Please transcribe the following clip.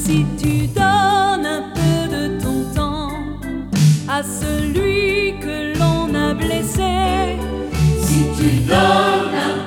Si tu donnes un peu de ton temps à celui que l'on a blessé, si tu donnes un